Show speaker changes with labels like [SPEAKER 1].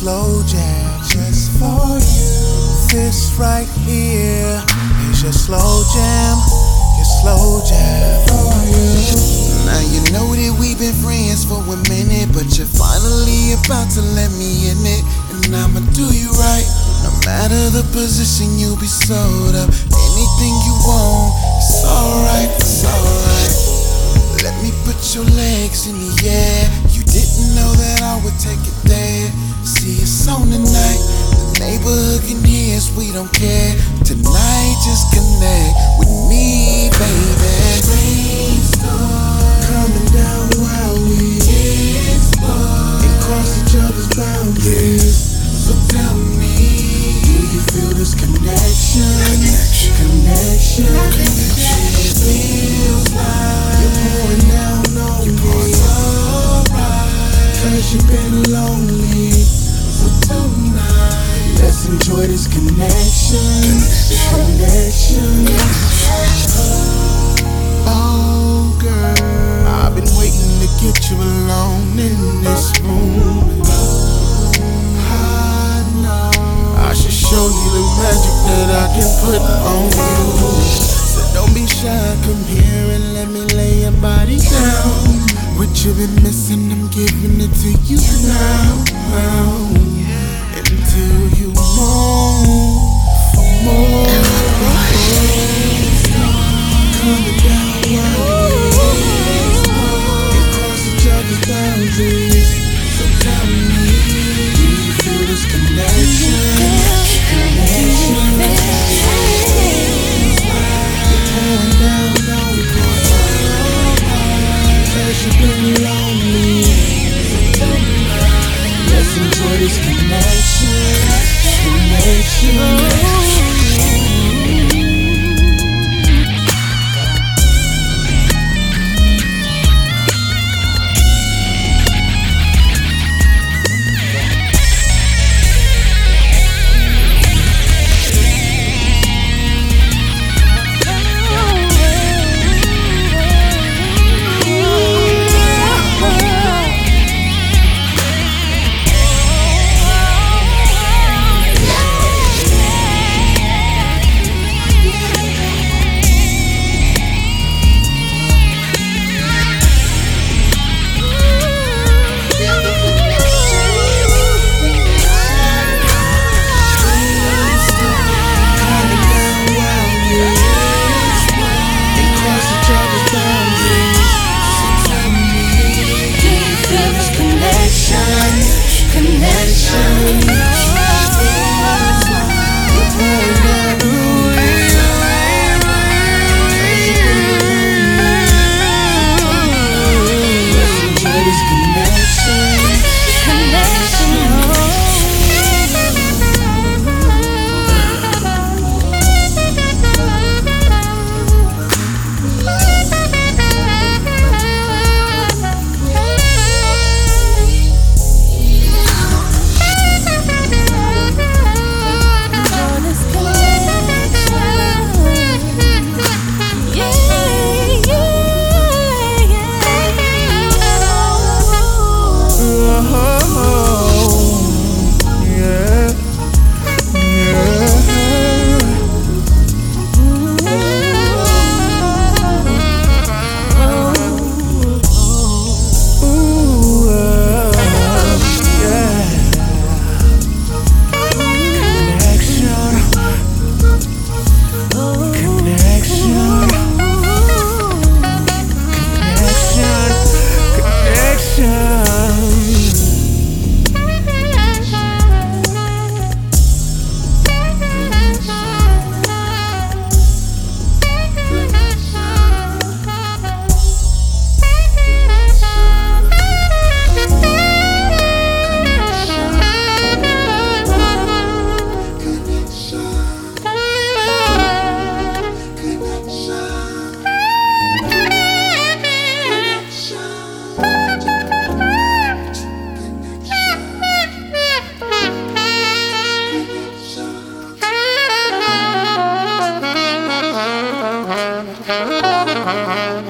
[SPEAKER 1] slow jam just for you. This right here is your slow jam, your slow jam for you. Now you know that we've been friends for a minute, but you're finally about to let me in it, and I'ma do you right. No matter the position, you'll be sold up. Anything you want, it's alright, it's alright. Let me put your legs in the air. You didn't know that I would take it there. See, it's on tonight. The neighborhood can hear us, we don't care. Tonight, just connect with me, baby. Rainstorm coming down while we explore and cross each other's boundaries. So tell me, do you feel this connection? Connection. It feels like you're pouring down on me. Alright, 'cause you've been lonely. So tonight, let's enjoy this connection. Connection. Oh girl, I've been waiting to get you alone in this room. I should show you the magic that I can put on you. So don't be shy, come here and let me lay your body down. What you've been missing, I'm giving it to you now. Until you move for more. Coming down while we cross each other's boundaries. So tell me, do you feel this connection? You've been lonely. Let's enjoy this connection. Connection.
[SPEAKER 2] Thank you.